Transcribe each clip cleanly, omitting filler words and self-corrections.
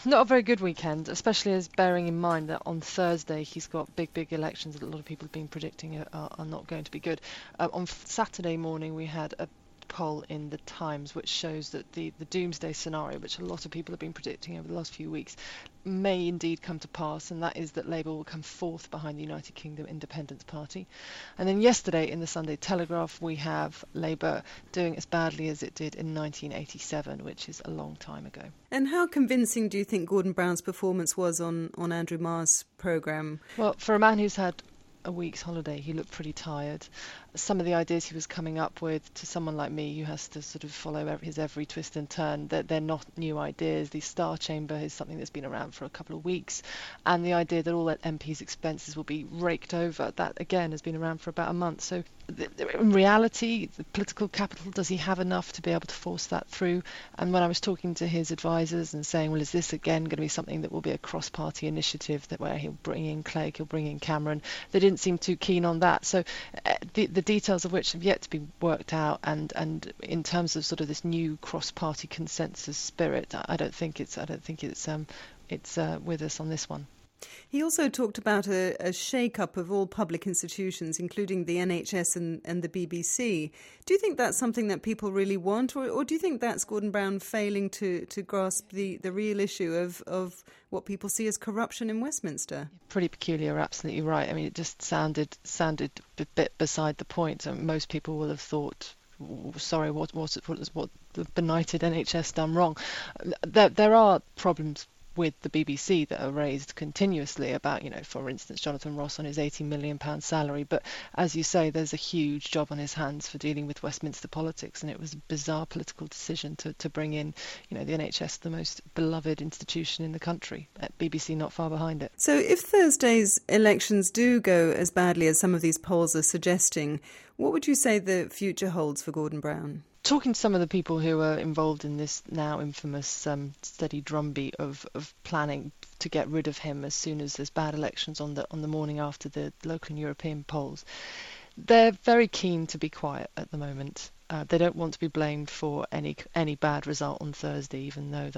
Not a very good weekend, especially as bearing in mind that on Thursday he's got big elections that a lot of people have been predicting are not going to be good. On Saturday morning we had a poll in the Times which shows that the doomsday scenario, which a lot of people have been predicting over the last few weeks, may indeed come to pass, and that is that Labour will come fourth behind the United Kingdom Independence Party. And then yesterday in the Sunday Telegraph we have Labour doing as badly as it did in 1987, which is a long time ago. And how convincing do you think Gordon Brown's performance was on Andrew Marr's programme? Well, for a man who's had a week's holiday, he looked pretty tired. Some of the ideas he was coming up with, to someone like me who has to sort of follow his every twist and turn, they're not new ideas. The Star Chamber is something that's been around for a couple of weeks, and the idea that all that MPs' expenses will be raked over, that again has been around for about a month. So in reality, the political capital, does he have enough to be able to force that through? And when I was talking to his advisors and saying, well, is this again going to be something that will be a cross-party initiative, that where he'll bring in Clegg, he'll bring in Cameron, they didn't seem too keen on that. So the details of which have yet to be worked out, and in terms of sort of this new cross-party consensus spirit, I don't think it's with us on this one. He also talked about a shake-up of all public institutions, including the NHS and the BBC. Do you think that's something that people really want, or do you think that's Gordon Brown failing to grasp the real issue of what people see as corruption in Westminster? Pretty peculiar, absolutely right. I mean, it just sounded a bit beside the point. Most people will have thought, sorry, what the benighted NHS done wrong? There are problems with the BBC that are raised continuously about, for instance, Jonathan Ross on his £80 million salary. But as you say, there's a huge job on his hands for dealing with Westminster politics, and it was a bizarre political decision to bring in, the NHS, the most beloved institution in the country, at BBC not far behind it. So if Thursday's elections do go as badly as some of these polls are suggesting, what would you say the future holds for Gordon Brown? Talking to some of the people who are involved in this now infamous steady drumbeat of planning to get rid of him as soon as there's bad elections on the morning after the local and European polls, they're very keen to be quiet at the moment. They don't want to be blamed for any bad result on Thursday, even though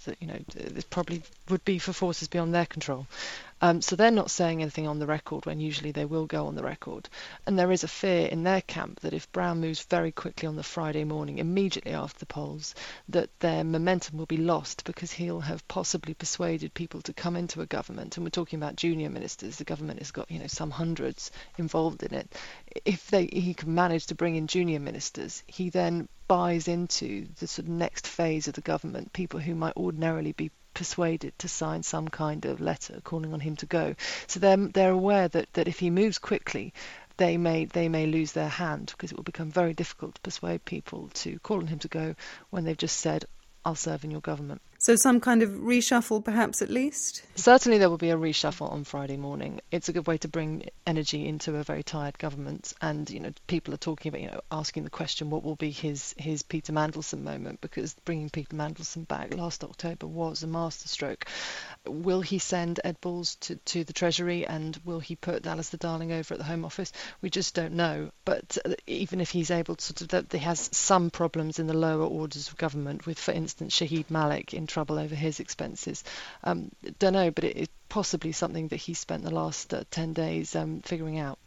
this probably would be for forces beyond their control. So they're not saying anything on the record when usually they will go on the record. And there is a fear in their camp that if Brown moves very quickly on the Friday morning, immediately after the polls, that their momentum will be lost because he'll have possibly persuaded people to come into a government. And we're talking about junior ministers. The government has got, some hundreds involved in it. If he can manage to bring in junior ministers, he then buys into the sort of next phase of the government, people who might ordinarily be persuaded to sign some kind of letter calling on him to go. So they're aware that if he moves quickly, they may lose their hand, because it will become very difficult to persuade people to call on him to go when they've just said, I'll serve in your government. So some kind of reshuffle, perhaps, at least? Certainly there will be a reshuffle on Friday morning. It's a good way to bring energy into a very tired government. And, people are talking about, asking the question, what will be his Peter Mandelson moment? Because bringing Peter Mandelson back last October was a masterstroke. Will he send Ed Balls to the Treasury, and will he put Alistair Darling over at the Home Office? We just don't know. But even if he's able to that he has some problems in the lower orders of government with, for instance, Shahid Malik in trouble over his expenses. Don't know, but it is possibly something that he spent the last 10 days figuring out.